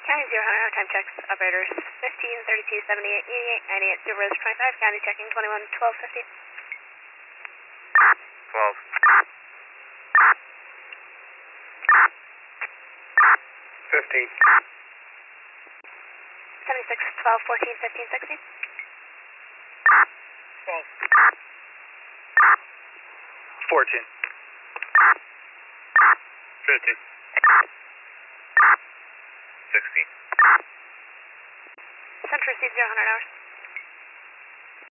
County 0, time checks, operators 15, 32, 78, 88, 98, Subaru 25, county checking 21, 12, 50. 12. 15. 76, 12, 14, 15, 16. 12. 14. 15. 16. Central received 0, hours.